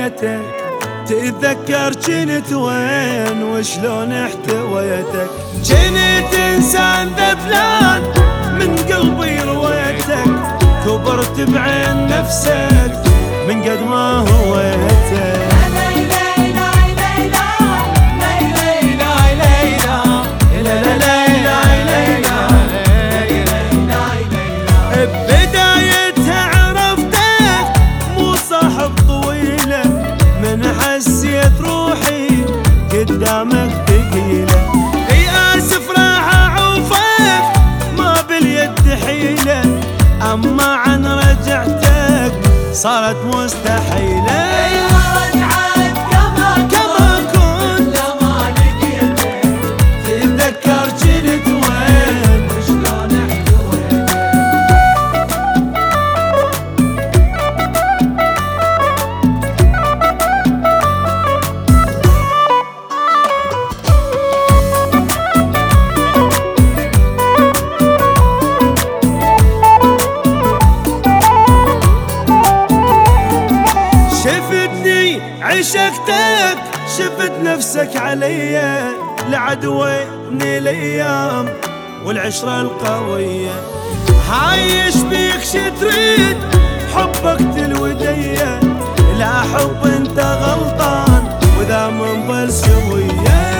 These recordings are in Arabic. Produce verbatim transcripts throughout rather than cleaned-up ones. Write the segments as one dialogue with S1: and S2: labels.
S1: لقيتك تتذكر جنت وين وشلون احتويتك. جنت انسان ذبلان من قلبي رويتك، كبرت بعين نفسك من قد ما هويتك. ببدايتها عرفتك مو صاحب طويلة، من حسيت روحي قدامك ثقيلة. اي اسف راح اعوفك ما باليد حيلة، اما عن رجعتك صارت مستحيلة. عشقتك شفت نفسك عليا، لعدويني الايام والعشرة القوية. عايش بيك شتريد حبك تلودية، لا حب انت غلطان وذا منظل سوية.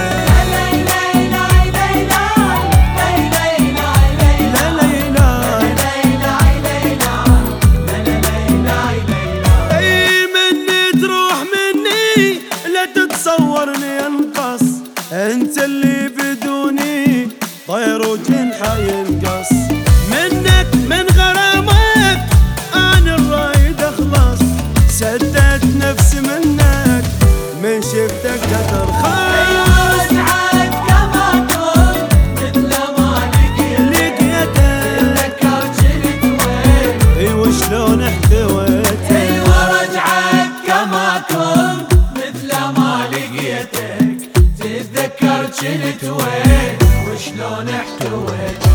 S1: تصورني انقص انت اللي بدوني طير وجنحه ينقص. منك من غرامك انا الرايد اخلص، سدت نفسي منك من شفتك ترخص. وشلون احتويتك.
S2: ايوه رجعك كما كنت مثل ما لقيتك، تتذكر جنت وين وشلون احتويتك.